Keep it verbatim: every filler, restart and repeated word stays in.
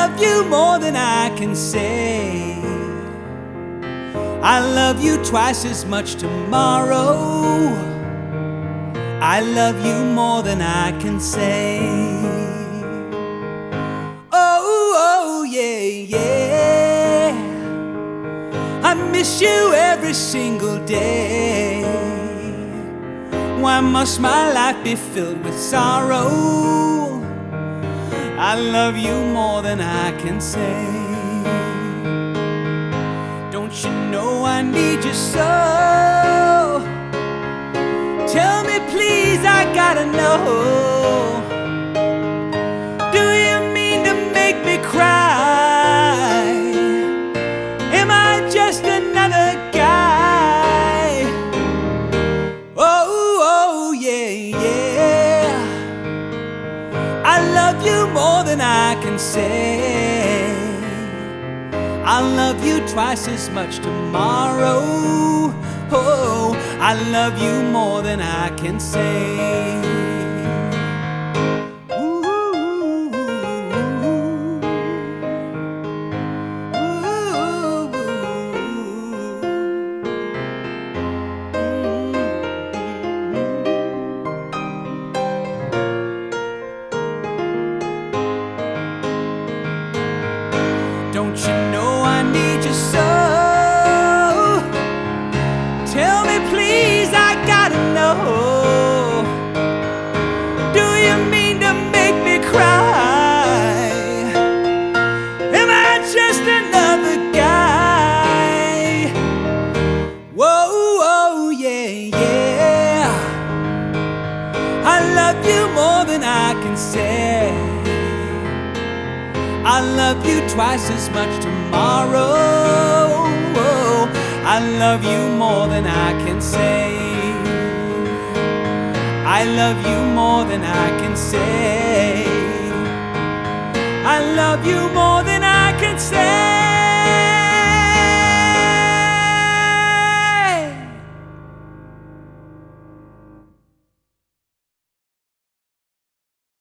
love you more than I can say. I love you twice as much tomorrow. I love you more than I can say. Oh, oh, yeah, yeah. I miss you every single day. Why must my life be filled with sorrow? I love you more than I can say. Don't you know I need you so? Tell me please, I gotta know. Do you mean to make me cry? Am I just another guy? Oh, oh, yeah, yeah. I love you more than I can say. I love you twice as much tomorrow. Oh, I love you more than I can say. Ooh, ooh, Don't you know I need you so? Tell me please, I gotta know. Do you mean to make me cry? Am I just another guy? Whoa, whoa, yeah, yeah. I love you more than I can say. I love you twice as much tomorrow. I love you more than I can say. I love you more than I can say. I love you more than I can say.